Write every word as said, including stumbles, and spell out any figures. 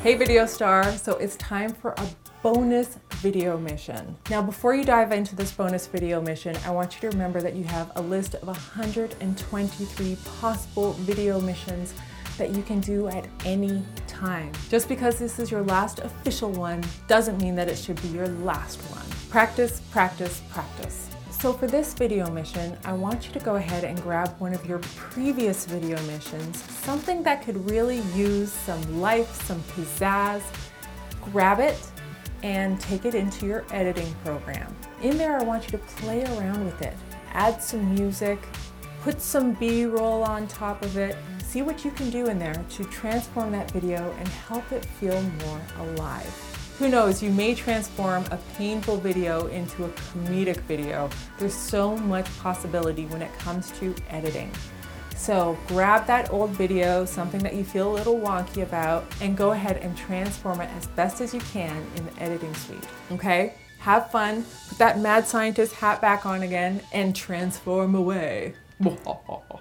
Hey video star, so it's time for a bonus video mission. Now before you dive into this bonus video mission, I want you to remember that you have a list of one hundred twenty-three possible video missions that you can do at any time. Just because this is your last official one doesn't mean that it should be your last one. Practice, practice, practice. So for this video mission, I want you to go ahead and grab one of your previous video missions, something that could really use some life, some pizzazz. Grab it and take it into your editing program. In there, I want you to play around with it. Add some music, put some B-roll on top of it. See what you can do in there to transform that video and help it feel more alive. Who knows, you may transform a painful video into a comedic video. There's so much possibility when it comes to editing. So grab that old video, something that you feel a little wonky about, and go ahead and transform it as best as you can in the editing suite, okay? Have fun, put that mad scientist hat back on again, and transform away.